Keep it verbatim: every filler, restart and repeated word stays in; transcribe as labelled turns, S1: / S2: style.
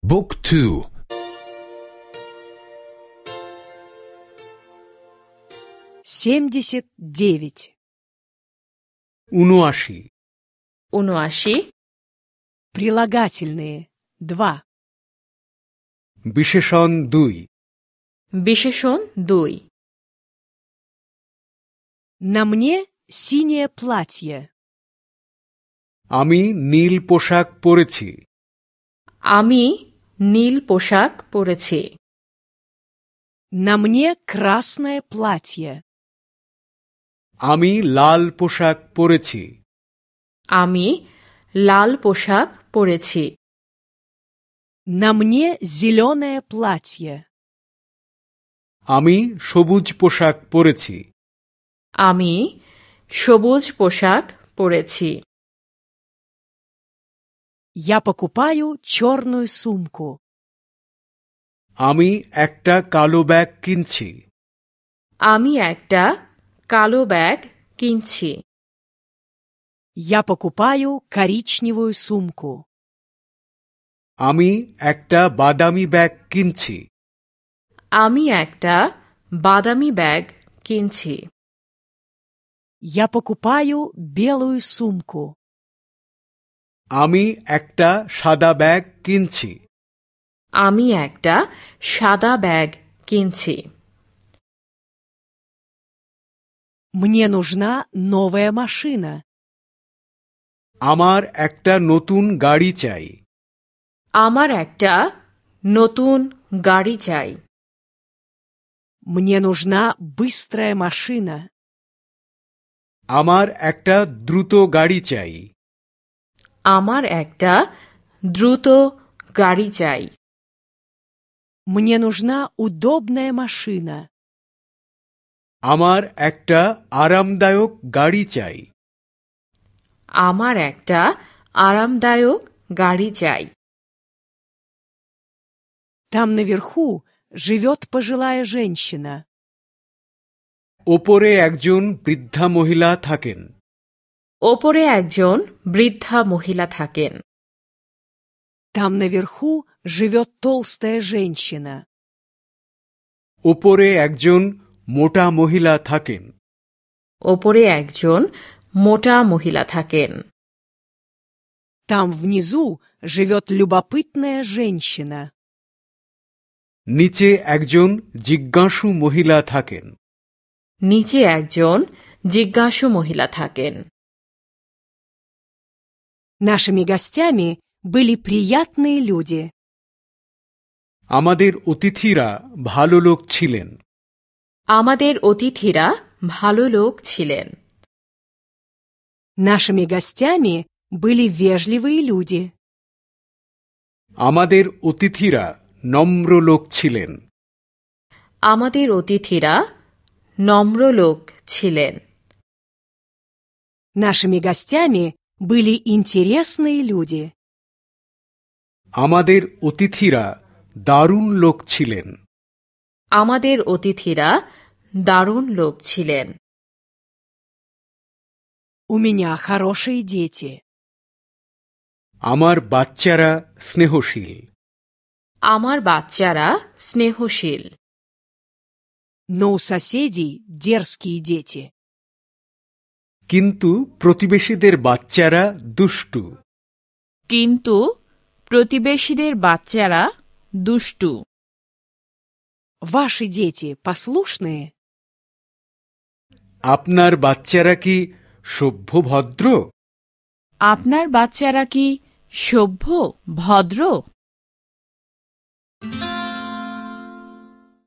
S1: Book to
S2: семьдесят девять.
S3: উনআশি
S4: উনআশি
S2: Прилагательные. Два.
S3: বিশেষণ দুই
S4: বিশেষণ দুই
S2: На мне синее платье.
S3: আমি নীল পোশাক পরেছি।
S4: আমি নীল পোশাক পরেছি।
S2: На мне красное платье.
S3: আমি লাল পোশাক পরেছি।
S4: আমি লাল পোশাক পরেছি।
S2: На мне зеленое платье.
S3: আমি সবুজ পোশাক পরেছি।
S4: আমি সবুজ পোশাক পরেছি।
S2: Я покупаю черную сумку.
S3: আমি একটা কালো ব্যাগ কিনছি।
S4: আমি একটা কালো ব্যাগ কিনছি।
S2: Я покупаю коричневую сумку.
S3: আমি একটা বাদামি ব্যাগ কিনছি।
S4: আমি একটা বাদামি ব্যাগ কিনছি।
S2: Я покупаю белую сумку.
S3: আমি একটা সাদা ব্যাগ কিনছি।
S4: আমি একটা সাদা ব্যাগ কিনছি।
S2: Мне нужна новая машина.
S3: আমার একটা নতুন গাড়ি চাই।
S4: আমার একটা নতুন গাড়ি চাই।
S2: Мне нужна быстрая машина.
S3: আমার একটা দ্রুত গাড়ি চাই।
S4: আমার একটা দ্রুত গাড়ি চাই।
S2: Мне нужна удобная машина.
S3: আমার একটা আরামদায়ক গাড়ি চাই।
S4: আমার একটা আরামদায়ক গাড়ি চাই।
S2: Там наверху живет пожилая женщина.
S3: ওপরে একজন বৃদ্ধা মহিলা থাকেন।
S4: ওপরে একজন বৃদ্ধা মহিলা থাকেন।
S2: Там наверху живет толстая женщина.
S3: ওপরে একজন মোটা মহিলা থাকেন।
S4: ওপরে একজন মোটা মহিলা থাকেন।
S2: Там внизу живет любопытная женщина.
S3: নিচে একজন জিজ্ঞাসু মহিলা থাকেন।
S4: নিচে একজন জিজ্ঞাসু মহিলা থাকেন।
S2: Нашими гостями были приятные люди.
S3: আমাদের অতিথিরা ভালো লোক ছিলেন।
S4: আমাদের অতিথিরা ভালো লোক ছিলেন।
S2: Нашими гостями были вежливые люди.
S3: আমাদের অতিথিরা নম্র লোক ছিলেন।
S4: আমাদের অতিথিরা নম্র লোক ছিলেন।
S2: Нашими гостями были интересные люди.
S3: আমাদের অতিথিরা দারুণ লোক ছিলেন।
S4: আমাদের অতিথিরা দারুণ লোক ছিলেন।
S2: У меня хорошие дети.
S3: আমার বাচ্চারা স্নেহশীল।
S4: আমার বাচ্চারা স্নেহশীল।
S2: Но у соседей дерзкие дети.
S3: কিন্তু প্রতিবেশীদের বাচ্চারা দুষ্টু।
S4: কিন্তু প্রতিবেশীদের বাচ্চারা দুষ্টু।
S2: Ваши дети послушные?
S3: আপনার বাচ্চারা কি সভ্য ভদ্র?
S4: আপনার বাচ্চারা কি সভ্য ভদ্র?